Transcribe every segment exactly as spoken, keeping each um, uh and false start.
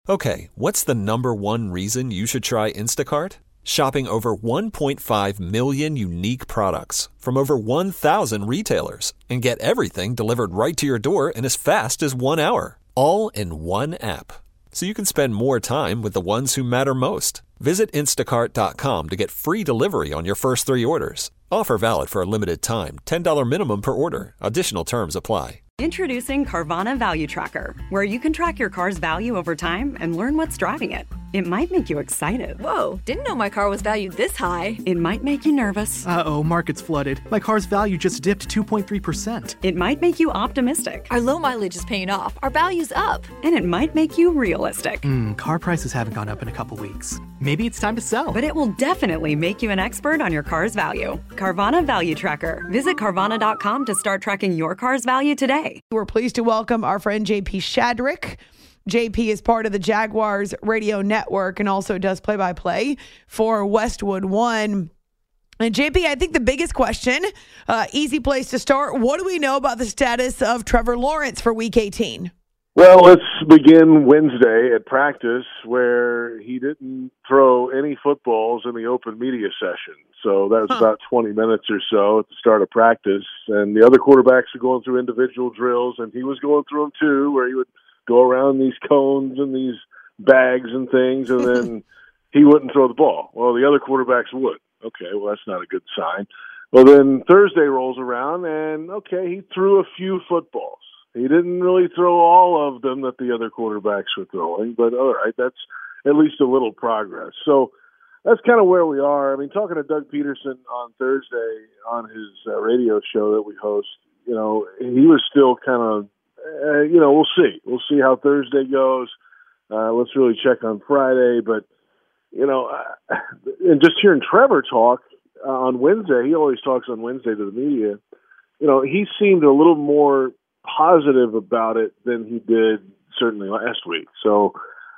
Okay, what's the number one reason you should try Instacart? Shopping over one point five million unique products from over one thousand retailers and get everything delivered right to your door in as fast as one hour, all in one app. So you can spend more time with the ones who matter most. Visit instacart dot com to get free delivery on your first three orders. Offer valid for a limited time. ten dollars minimum per order. Additional terms apply. Introducing Carvana Value Tracker, where you can track your car's value over time and learn what's driving it. It might make you excited. Whoa, didn't know my car was valued this high. It might make you nervous. Uh-oh, market's flooded. My car's value just dipped two point three percent. It might make you optimistic. Our low mileage is paying off. Our value's up. And it might make you realistic. Hmm, car prices haven't gone up in a couple weeks. Maybe it's time to sell. But it will definitely make you an expert on your car's value. Carvana Value Tracker. Visit Carvana dot com to start tracking your car's value today. We're pleased to welcome our friend J P Shadrick. J P is part of the Jaguars radio network and also does play-by-play for Westwood One. And J P, I think the biggest question, uh, easy place to start, what do we know about the status of Trevor Lawrence for Week eighteen? Well, let's begin Wednesday at practice, where he didn't throw any footballs in the open media session. So that was huh. about twenty minutes or so at the start of practice. And the other quarterbacks are going through individual drills, and he was going through them too, where he would go around these cones and these bags and things, and then he wouldn't throw the ball. Well, the other quarterbacks would. Okay, well, that's not a good sign. Well, then Thursday rolls around, and, okay, he threw a few footballs. He didn't really throw all of them that the other quarterbacks were throwing, but all right, that's at least a little progress. So that's kind of where we are. I mean, talking to Doug Peterson on Thursday on his uh, radio show that we host, you know, he was still kind of, uh, you know, we'll see. We'll see how Thursday goes. Uh, let's really check on Friday. But, you know, uh, and just hearing Trevor talk uh, on Wednesday, he always talks on Wednesday to the media, you know, he seemed a little more positive about it than he did certainly last week. So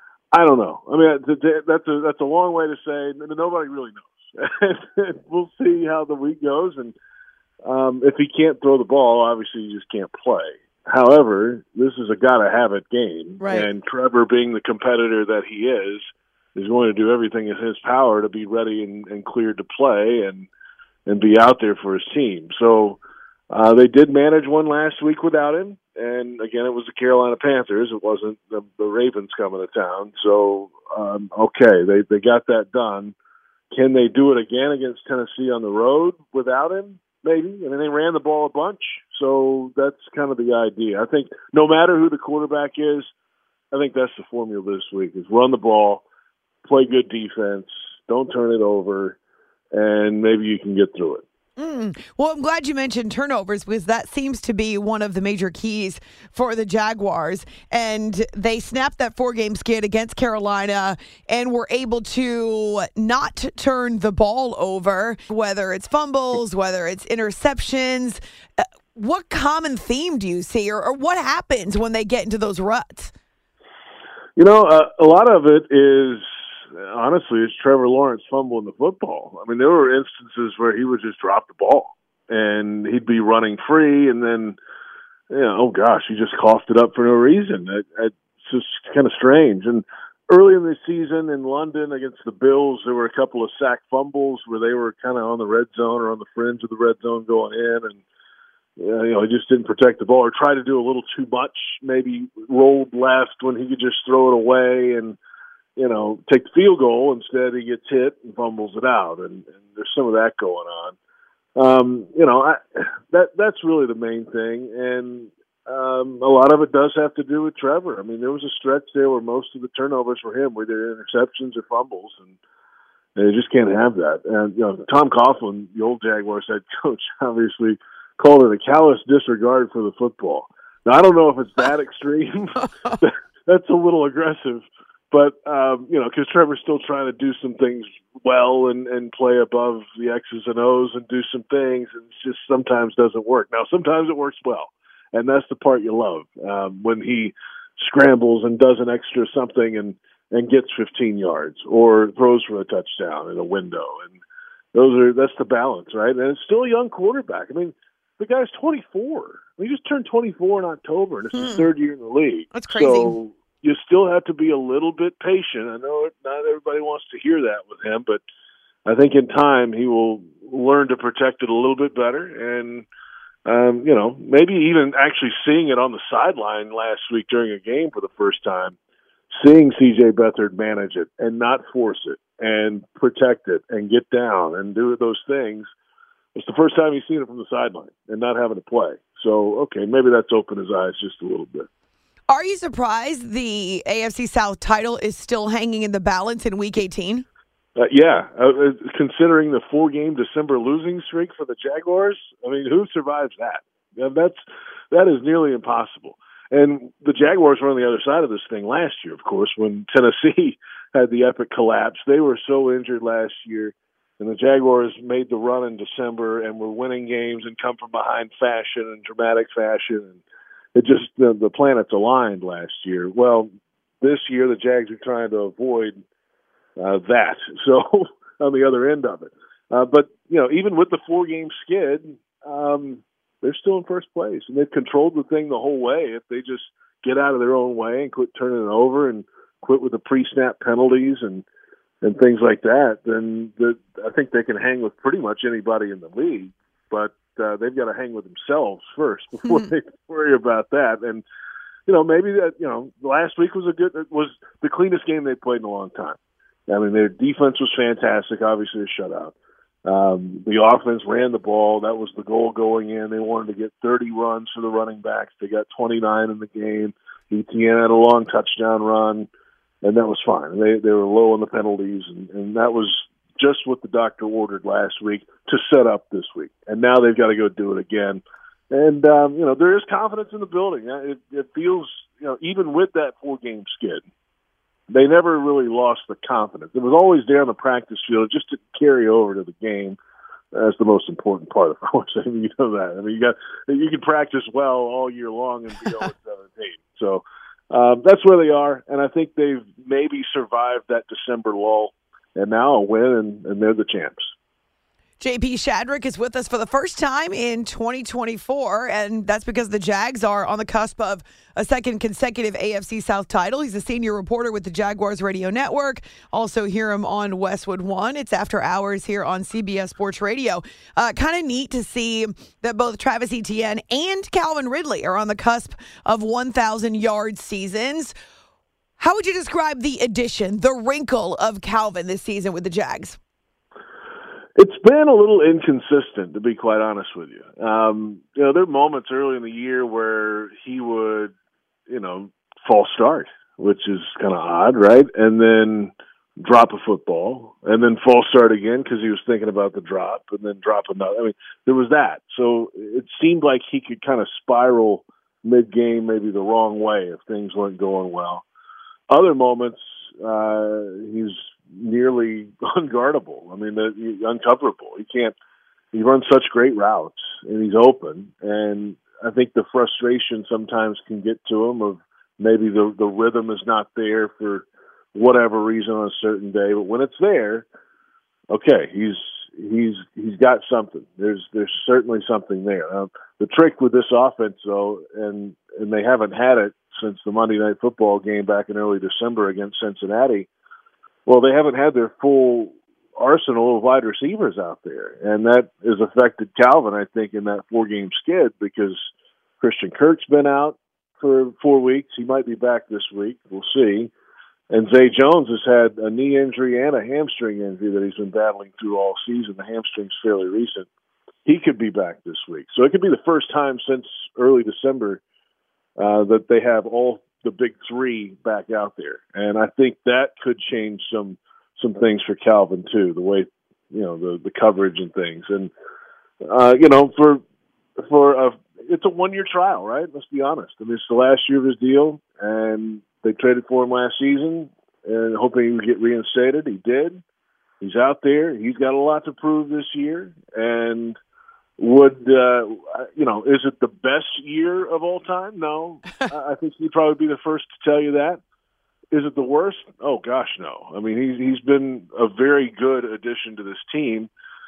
I don't know. I mean, that's a that's a long way to say nobody really knows. We'll see how the week goes, and um, if he can't throw the ball, obviously he just can't play. However, this is a gotta-have-it game, right. And Trevor, being the competitor that he is, is going to do everything in his power to be ready and, and cleared to play and and be out there for his team. So uh, they did manage one last week without him, and again, it was the Carolina Panthers. It wasn't the, the Ravens coming to town. So, um, okay, they, they got that done. Can they do it again against Tennessee on the road without him? Maybe. I mean, they ran the ball a bunch, so that's kind of the idea. I think no matter who the quarterback is, I think that's the formula this week, is run the ball, play good defense, don't turn it over, and maybe you can get through it. Mm. Well, I'm glad you mentioned turnovers, because that seems to be one of the major keys for the Jaguars. And they snapped that four-game skid against Carolina and were able to not turn the ball over, whether it's fumbles, whether it's interceptions. Uh, what common theme do you see, or, or what happens when they get into those ruts? You know, uh, a lot of it is, honestly, it's Trevor Lawrence fumbling the football. I mean, there were instances where he would just drop the ball, and he'd be running free, and then, you know, oh gosh, he just coughed it up for no reason. It, it's just kind of strange. And early in the season in London against the Bills, there were a couple of sack fumbles where they were kind of on the red zone or on the fringe of the red zone going in, and you know, he just didn't protect the ball or tried to do a little too much, maybe rolled left when he could just throw it away and, you know, take the field goal. Instead, he gets hit and fumbles it out, and, and there's some of that going on. Um, you know, I, that that's really the main thing, and um, a lot of it does have to do with Trevor. I mean, there was a stretch there where most of the turnovers were him, were either interceptions or fumbles, and they just can't have that. And, you know, Tom Coughlin, the old Jaguars head coach, obviously called it a callous disregard for the football. Now, I don't know if it's that extreme. That's a little aggressive. But, um, you know, because Trevor's still trying to do some things well and, and play above the X's and O's and do some things, and it just sometimes doesn't work. Now, sometimes it works well, and that's the part you love, um, when he scrambles and does an extra something and, and gets fifteen yards or throws for a touchdown in a window. And those are that's the balance, right? And it's still a young quarterback. I mean, the guy's twenty-four. He just turned twenty-four in October, and it's his hmm. third year in the league. That's crazy. So, you still have to be a little bit patient. I know not everybody wants to hear that with him, but I think in time he will learn to protect it a little bit better. And, um, you know, maybe even actually seeing it on the sideline last week during a game for the first time, seeing C J Beathard manage it and not force it and protect it and get down and do those things. It's the first time he's seen it from the sideline and not having to play. So, okay, maybe that's opened his eyes just a little bit. Are you surprised the A F C South title is still hanging in the balance in Week eighteen? Uh, yeah, uh, considering the four-game December losing streak for the Jaguars, I mean, who survives that? Yeah, that's that is nearly impossible. And the Jaguars were on the other side of this thing last year, of course, when Tennessee had the epic collapse. They were so injured last year, and the Jaguars made the run in December and were winning games and come from behind fashion and dramatic fashion. And it just, the, the planets aligned last year. Well, this year the Jags are trying to avoid uh, that. So on the other end of it. Uh, but, you know, even with the four-game skid, um, they're still in first place. And they've controlled the thing the whole way. If they just get out of their own way and quit turning it over and quit with the pre-snap penalties and, and things like that, then the, I think they can hang with pretty much anybody in the league. But uh, they've got to hang with themselves first before mm-hmm. they worry about that. And, you know, maybe that, you know, last week was a good, it was the cleanest game they've played in a long time. I mean, their defense was fantastic, obviously a shutout. Um, the offense ran the ball. That was the goal going in. They wanted to get thirty runs for the running backs. They got twenty-nine in the game. Etienne had a long touchdown run, and that was fine. They they were low on the penalties, and, and that was just what the doctor ordered last week to set up this week. And now they've got to go do it again. And, um, you know, there is confidence in the building. It, it feels, you know, even with that four-game skid, they never really lost the confidence. It was always there on the practice field just to carry over to the game. That's the most important part of course. I mean, you know that. I mean, you got you can practice well all year long and be oh and seventeen. So um, that's where they are, and I think they've maybe survived that December lull, and now a win, and, and they're the champs. J P Shadrick is with us for the first time in twenty twenty-four, and that's because the Jags are on the cusp of a second consecutive A F C South title. He's a senior reporter with the Jaguars Radio Network. Also hear him on Westwood One. It's After Hours here on C B S Sports Radio. Uh, kind of neat to see that both Travis Etienne and Calvin Ridley are on the cusp of one thousand yard seasons. How would you describe the addition, the wrinkle of Calvin this season with the Jags? It's been a little inconsistent, to be quite honest with you. Um, you know, there are moments early in the year where he would, you know, false start, which is kind of odd, right? And then drop a football, and then false start again because he was thinking about the drop, and then drop another. I mean, there was that. So it seemed like he could kind of spiral mid-game maybe the wrong way if things weren't going well. Other moments, uh, he's nearly unguardable. I mean, the, the, uncoverable. He can't. He runs such great routes, and he's open. And I think the frustration sometimes can get to him of maybe the the rhythm is not there for whatever reason on a certain day. But when it's there, okay, he's he's he's got something. There's there's certainly something there. Um, the trick with this offense, though, and and they haven't had it since the Monday Night Football game back in early December against Cincinnati. Well, they haven't had their full arsenal of wide receivers out there, and that has affected Calvin, I think, in that four-game skid because Christian Kirk's been out for four weeks. He might be back this week. We'll see. And Zay Jones has had a knee injury and a hamstring injury that he's been battling through all season. The hamstring's fairly recent. He could be back this week. So it could be the first time since early December uh, that they have all the big three back out there. And I think that could change some some things for Calvin, too, the way, you know, the, the coverage and things. And, uh, you know, for for a, it's a one-year trial, right? Let's be honest. I mean, it's the last year of his deal, and they traded for him last season and hoping he would get reinstated. He did. He's out there. He's got a lot to prove this year. And would, uh, you know, is it the best year of all time? No. I think he'd probably be the first to tell you that. Is it the worst? Oh, gosh, no. I mean, he's he's been a very good addition to this team.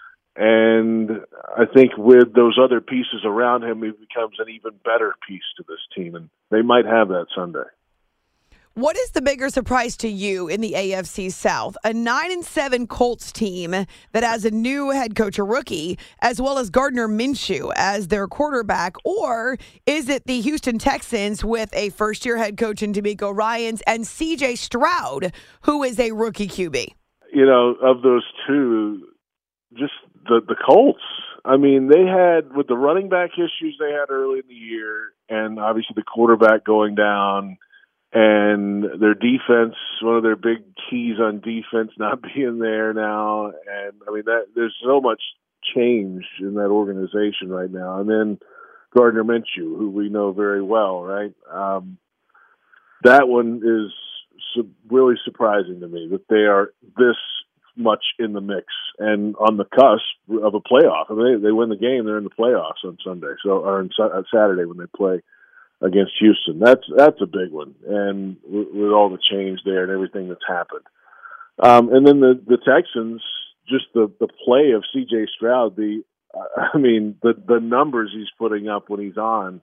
And I think with those other pieces around him, he becomes an even better piece to this team. And they might have that Sunday. What is the bigger surprise to you in the A F C South? A nine and seven Colts team that has a new head coach, a rookie, as well as Gardner Minshew as their quarterback, or is it the Houston Texans with a first-year head coach in D'Amico Ryans and C J Stroud, who is a rookie Q B? You know, of those two, just the the Colts. I mean, they had, with the running back issues they had early in the year, and obviously the quarterback going down, and their defense, one of their big keys on defense not being there now. And, I mean, that there's so much change in that organization right now. And then Gardner Minshew, who we know very well, right? Um, that one is su- really surprising to me, that they are this much in the mix and on the cusp of a playoff. I mean, they, they win the game, they're in the playoffs on Sunday, so or on Saturday when they play against Houston. That's that's a big one, and with, with all the change there and everything that's happened. Um, and then the, the Texans, just the, the play of C J Stroud, the I mean, the, the numbers he's putting up when he's on,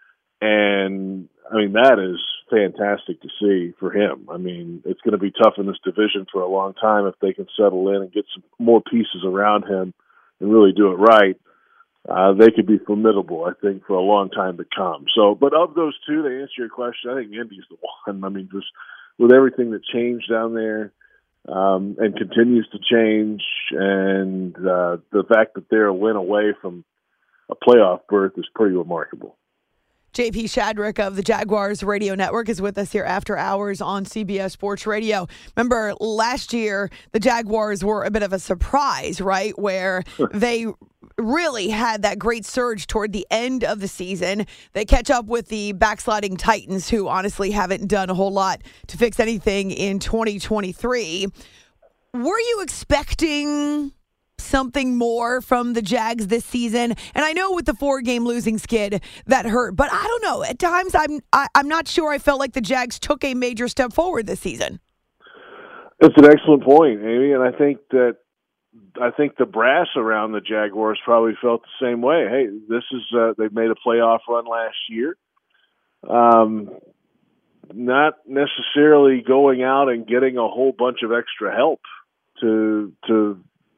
and, I mean, that is fantastic to see for him. I mean, it's going to be tough in this division for a long time if they can settle in and get some more pieces around him and really do it right. Uh, they could be formidable, I think, for a long time to come. So, but of those two, to answer your question, I think Indy's the one. I mean, just with everything that changed down there um, and continues to change, and uh, the fact that they're a win away from a playoff berth is pretty remarkable. J P Shadrick of the Jaguars Radio Network is with us here after hours on C B S Sports Radio. Remember, last year, the Jaguars were a bit of a surprise, right, where they really had that great surge toward the end of the season. They catch up with the backsliding Titans, who honestly haven't done a whole lot to fix anything in twenty twenty-three. Were you expecting something more from the Jags this season? And I know with the four-game losing skid that hurt, but I don't know. At times, I'm I, I'm not sure I felt like the Jags took a major step forward this season. It's an excellent point, Amy, and I think that I think the brass around the Jaguars probably felt the same way. Hey, this is uh, they've made a playoff run last year. Um, not necessarily going out and getting a whole bunch of extra help to to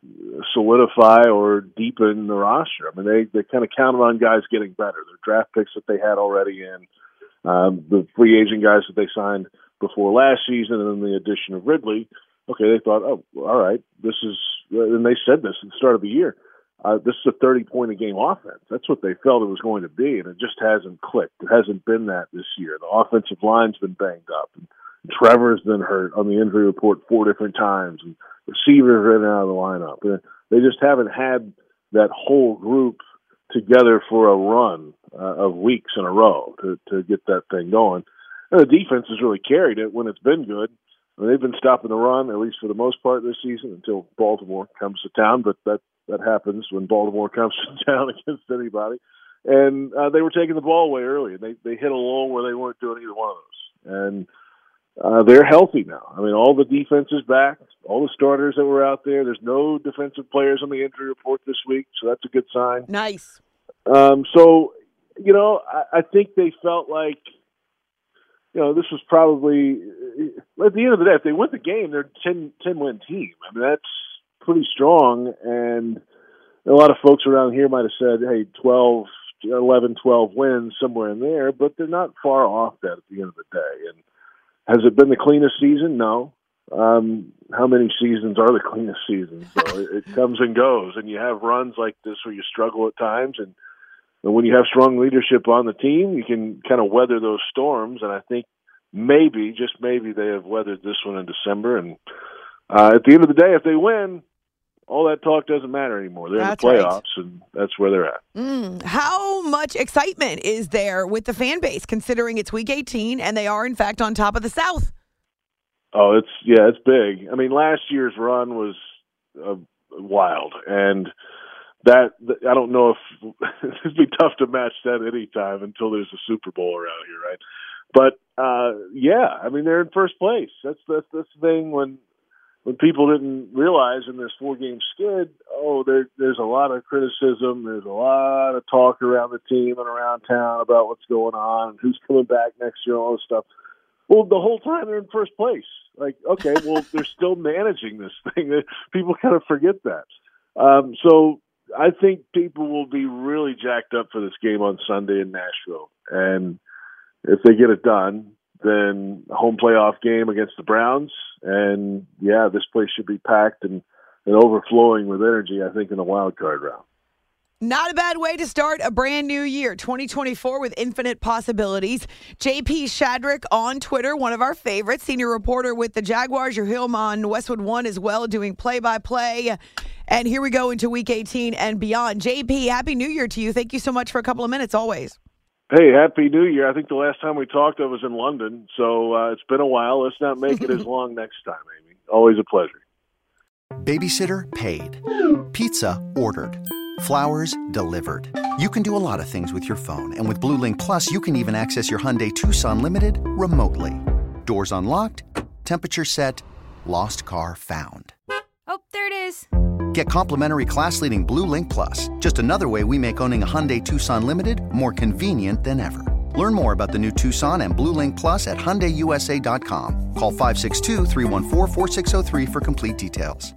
solidify or deepen the roster. I mean, they, they kind of counted on guys getting better. Their draft picks that they had already in, um, the free agent guys that they signed before last season, and then the addition of Ridley. Okay, they thought, oh, all right, this is, and they said this at the start of the year, uh, this is a thirty-point-a-game offense. That's what they felt it was going to be, and it just hasn't clicked. It hasn't been that this year. The offensive line's been banged up, and Trevor's been hurt on the injury report four different times, and receivers are in and out of the lineup. And they just haven't had that whole group together for a run uh, of weeks in a row to, to get that thing going. And the defense has really carried it when it's been good. I mean, they've been stopping the run, at least for the most part this season, until Baltimore comes to town. But that, that happens when Baltimore comes to town against anybody. And uh, they were taking the ball away early, and they, they hit a lull where they weren't doing either one of those. And Uh, they're healthy now. I mean, all the defense is back. All the starters that were out there. There's no defensive players on the injury report this week, so that's a good sign. Nice. Um, so, you know, I, I think they felt like, you know, this was probably, at the end of the day, if they win the game, they're a ten, ten-win team. I mean, that's pretty strong, and a lot of folks around here might have said, hey, twelve, eleven, twelve wins, somewhere in there, but they're not far off that at the end of the day. And has it been the cleanest season? No. Um, how many seasons are the cleanest seasons? So it, it comes and goes, and you have runs like this where you struggle at times. And, and when you have strong leadership on the team, you can kind of weather those storms. And I think maybe, just maybe, they have weathered this one in December. And uh, at the end of the day, if they win, all that talk doesn't matter anymore. They're that's in the playoffs, right. and that's where they're at. Mm. How much excitement is there with the fan base, considering it's Week eighteen and they are, in fact, on top of the South? Oh, it's yeah, it's big. I mean, last year's run was uh, wild, and that I don't know if it'd be tough to match that any time until there's a Super Bowl around here, right? But uh, yeah, I mean, they're in first place. That's that's that's the thing when. When people didn't realize in this four-game skid, oh, there, there's a lot of criticism, there's a lot of talk around the team and around town about what's going on, who's coming back next year, all this stuff. Well, the whole time they're in first place. Like, okay, well, they're still managing this thing. People kind of forget that. Um, so I think people will be really jacked up for this game on Sunday in Nashville. And if they get it done, then a home playoff game against the Browns. And, yeah, this place should be packed and, and overflowing with energy, I think, in the wild card round. Not a bad way to start a brand new year, twenty twenty-four, with infinite possibilities. J P Shadrick on Twitter, one of our favorites, senior reporter with the Jaguars. You're him on Westwood One as well, doing play-by-play. And here we go into Week eighteen and beyond. J P, Happy New Year to you. Thank you so much for a couple of minutes, always. Hey, Happy New Year. I think the last time we talked, I was in London, so uh, it's been a while. Let's not make it as long next time, Amy. Always a pleasure. Babysitter paid. Pizza ordered. Flowers delivered. You can do a lot of things with your phone, and with Blue Link Plus, you can even access your Hyundai Tucson Limited remotely. Doors unlocked, temperature set, lost car found. Oh, there it is. Get complimentary class-leading Blue Link Plus, just another way we make owning a Hyundai Tucson Limited more convenient than ever. Learn more about the new Tucson and Blue Link Plus at Hyundai U S A dot com. Call five six two, three one four, four six zero three for complete details.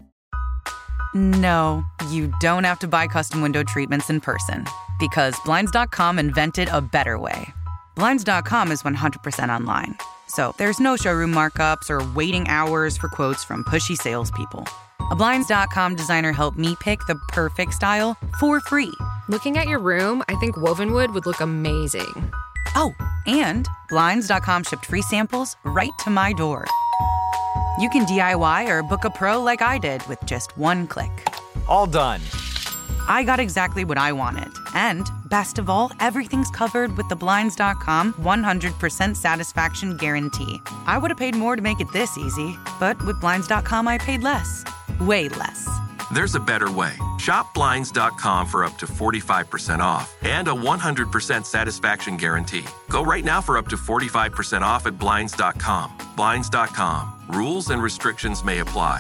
No, you don't have to buy custom window treatments in person, because Blinds dot com invented a better way. Blinds dot com is one hundred percent online, so there's no showroom markups or waiting hours for quotes from pushy salespeople. A Blinds dot com designer helped me pick the perfect style for free. Looking at your room, I think Wovenwood would look amazing. Oh, and Blinds dot com shipped free samples right to my door. You can D I Y or book a pro like I did with just one click. All done. I got exactly what I wanted. And best of all, everything's covered with the Blinds dot com one hundred percent satisfaction guarantee. I would have paid more to make it this easy, but with Blinds dot com, I paid less. Way less. There's a better way. Shop Blinds dot com for up to forty-five percent off and a one hundred percent satisfaction guarantee. Go right now for up to forty-five percent off at Blinds dot com. Blinds dot com. Rules and restrictions may apply.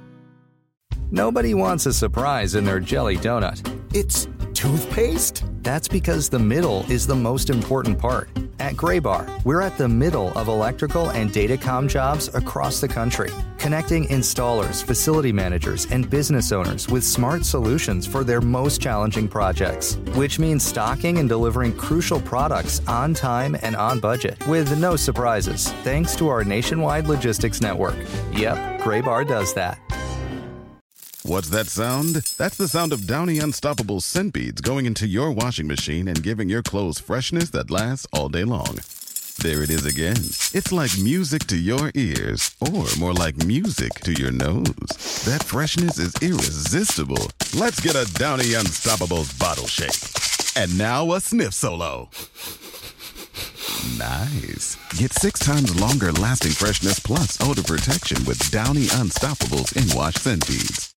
Nobody wants a surprise in their jelly donut. It's toothpaste? That's because the middle is the most important part. At Graybar, we're at the middle of electrical and datacom jobs across the country, connecting installers, facility managers, and business owners with smart solutions for their most challenging projects, which means stocking and delivering crucial products on time and on budget with no surprises, thanks to our nationwide logistics network. Yep, Graybar does that. What's that sound? That's the sound of Downy Unstoppable scent beads going into your washing machine and giving your clothes freshness that lasts all day long. There it is again. It's like music to your ears, or more like music to your nose. That freshness is irresistible. Let's get a Downy Unstoppables bottle shake. And now a sniff solo. Nice. Get six times longer lasting freshness plus odor protection with Downy Unstoppables in-wash scent beads.